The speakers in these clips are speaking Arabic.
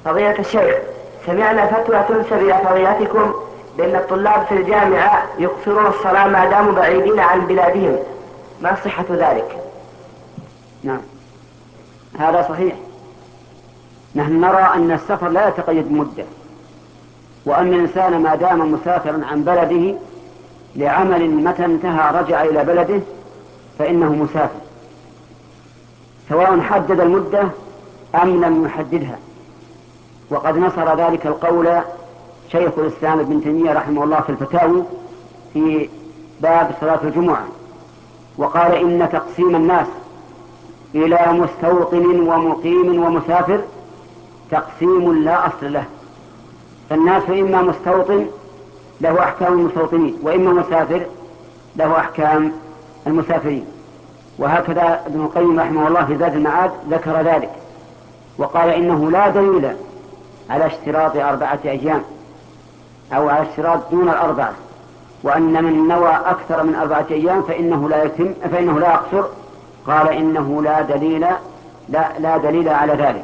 فضيلة الشيخ، سمعنا فتوى تنسب إلى فضيلتكم بأن الطلاب في الجامعة يقصرون الصلاة ما داموا بعيدين عن بلادهم، ما صحة ذلك؟ نعم، هذا صحيح. نحن نرى أن السفر لا يتقيد بمدة، وأن الإنسان ما دام مسافرا عن بلده لعمل متى انتهى رجع إلى بلده فإنه مسافر، سواء حدد المدة أم لم يحددها. وقد نصر ذلك القول شيخ الإسلام ابن تيمية رحمه الله في الفتاوي في باب صلاة الجمعة، وقال إن تقسيم الناس إلى مستوطن ومقيم ومسافر تقسيم لا أصل له، فالناس إما مستوطن له أحكام المستوطنين، وإما مسافر له أحكام المسافرين. وهكذا ابن القيم رحمه الله في زاد المعاد ذكر ذلك، وقال إنه لا دليل على اشتراط 4 أيام أو على اشتراط دون 4، وأن من نوى أكثر من 4 أيام فإنه لا يقصر. قال إنه لا دليل على ذلك.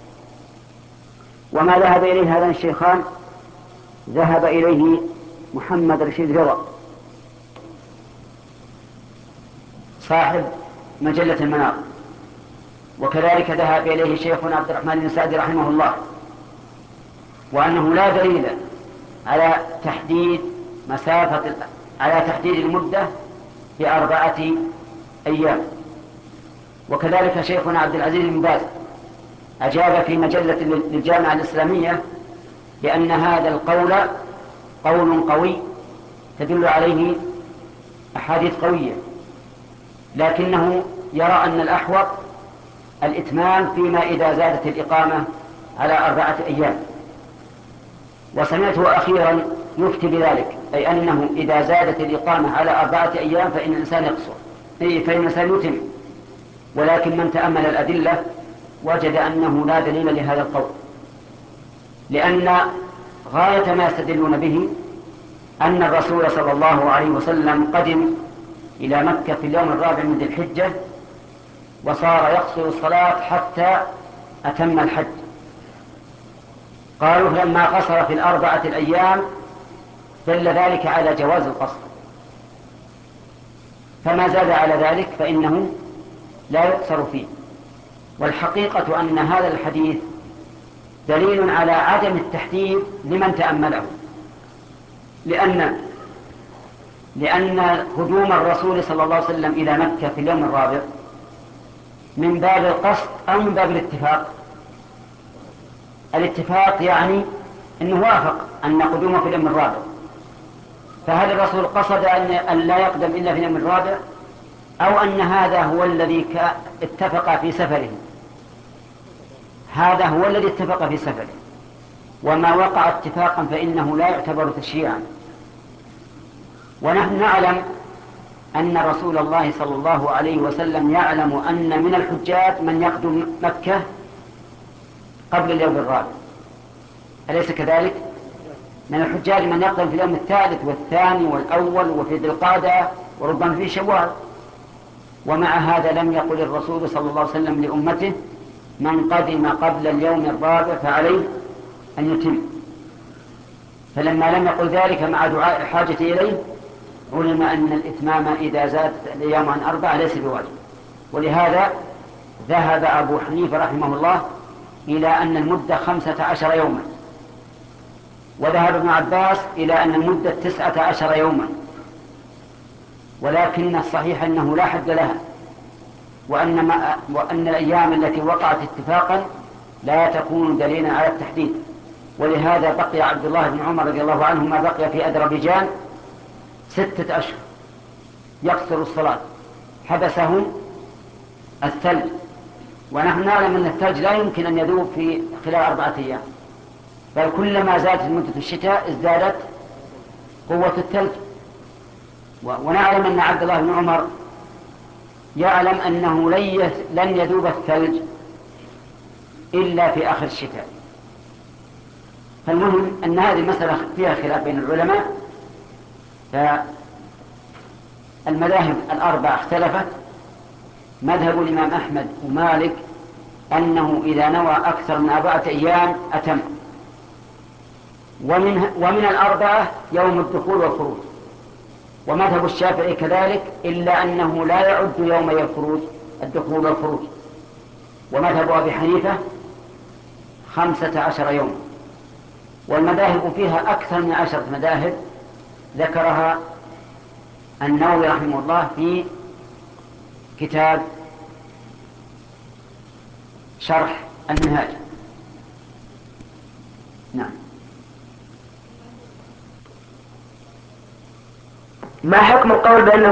وما ذهب إليه هذان الشيخان ذهب إليه محمد رشيد رضا صاحب مجلة المنار، وكذلك ذهب إليه شيخنا عبد الرحمن بن سعدي رحمه الله، وأنه لا دليل على تحديد المدة ب4 أيام. وكذلك شيخنا عبد العزيز بن باز أجاب في مجلة للجامعة الإسلامية بأن هذا القول قول قوي تدل عليه أحاديث قوية، لكنه يرى أن الأحوط الإتمام فيما إذا زادت الإقامة على 4 أيام. وسمعته أخيرا يفتي بذلك، أي أنه إذا زادت الإقامة على 4 أيام فإن الإنسان يقصر، فإن الإنسان يتم. ولكن من تأمل الأدلة وجد أنه لا دليل لهذا القول، لأن غاية ما يستدلون به أن الرسول صلى الله عليه وسلم قدم إلى مكة في اليوم 4 من ذي الحجة، وصار يقصر الصلاة حتى أتم الحج. قالوا لما قصر في 4 أيام دل ذلك على جواز القصر، فما زاد على ذلك فإنه لا يقصر فيه. والحقيقة أن هذا الحديث دليل على عدم التحديد لمن تأمله، لأن قدوم الرسول صلى الله عليه وسلم إلى مكة في اليوم 4 من باب القصد أو من باب الاتفاق؟ الاتفاق يعني أنه وافق أن قدومه في اليوم 4، فهل الرسول قصد أن لا يقدم إلا في اليوم 4، أو أن هذا هو الذي اتفق في سفره؟ هذا هو الذي اتفق في سفره، وما وقع اتفاقا فإنه لا يعتبر تشريعا. ونحن نعلم أن رسول الله صلى الله عليه وسلم يعلم أن من الحجاج من يقدم مكة قبل اليوم 4، أليس كذلك؟ من الحجاج من يقدم في اليوم 3 والثاني والأول وفي ذي القعدة وربما في شوال. ومع هذا لم يقل الرسول صلى الله عليه وسلم لأمته من قدم قبل اليوم 4 فعليه أن يتم. فلما لم يقل ذلك مع دعاء الحاجة إليه علم أن الإتمام إذا زاد اليوم عن 4 ليس بواجب. ولهذا ذهب أبو حنيفة رحمه الله إلى أن المدة 15 يوما، وذهب ابن عباس إلى أن المدة 19 يوما، ولكن الصحيح أنه لا حد لها، وأن الأيام التي وقعت اتفاقا لا تكون دليلا على التحديد. ولهذا بقي عبد الله بن عمر رضي الله عنهما بقي في أذربيجان 6 أشهر يقصر الصلاة، حبسه الثلج، ونحن نعلم أن الثلج لا يمكن أن يذوب في خلال 4 أيام، بل كلما زادت مدة الشتاء ازدادت قوة الثلج. ونعلم أن عبد الله بن عمر يعلم أنه لن يذوب الثلج إلا في آخر الشتاء. فالمهم أن هذه المسألة فيها خلاف بين العلماء، فالمذاهب ال4 اختلفت. مذهب الإمام أحمد ومالك أنه إذا نوى أكثر من 4 أيام أتم، ومن الأربعة يوم الدخول والخروج. ومذهب الشافعي كذلك، إلا أنه لا يعد يومي الدخول والخروج. ومذهب أبي حنيفة 15 يوما. والمذاهب فيها أكثر من 10 مذاهب ذكرها النووي رحمه الله في كتاب شرح المنهاج. نعم. ما حكم القول بأنه